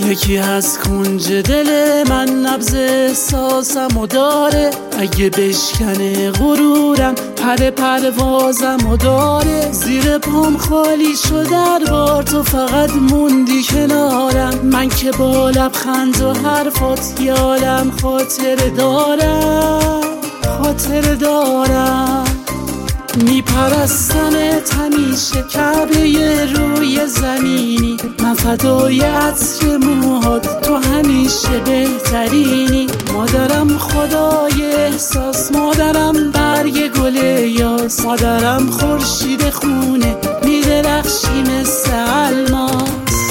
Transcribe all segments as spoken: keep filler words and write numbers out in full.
یکی از کنج دل من نبض احساسم و داره، اگه بشکنه غرورم پر پروازم و داره. زیر پام خالی شد در بار، تو فقط موندی کنارم. من که با لبخند و حرفات یه عالم خاطر دارم، خاطر دارم. میپرستمت همیشه کعبه روی زمینی، من فدای عطر موهات، تو همیشه بهترینی. مادرم خدای احساس، مادرم برگ گل یاس، مادرم خورشید خونه میدرخشی مثل الماس.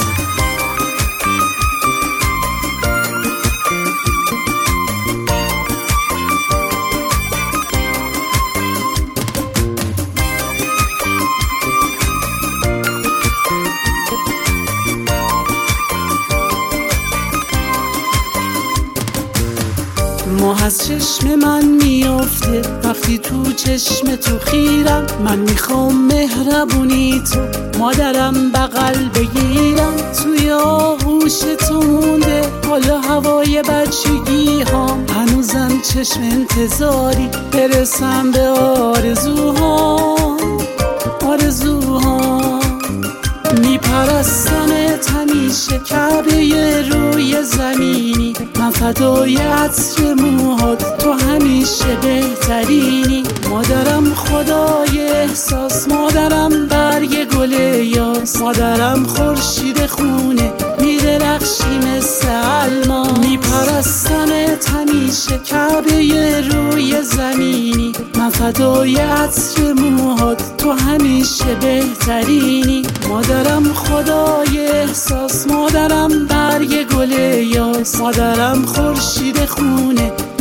ماه از چشم من میافته وقتی تو چشم تو خیرم. من میخوام مهربونی تو مادرم بغل بگیرم. توی آغوش تو مونده حالا هوای بچگی هام، هنوزم چشم انتظاری برسم به آرزوهام، آرزوهام. میپرستمت همیشه کعبه روی زمینی، من فدای عطر موهات، تو همیشه بهترینی. مادرم خدای احساس، مادرم برگ گل یاس، مادرم خورشید خونه میدرخشی مثل الماس. میپرستمت همیشه کعبه روی زمینی، من فدای عطر موهات، تو همیشه بهترینی. مادرم خدای احساس، مادرم برگ گل یاس، مادرم خورشید خونه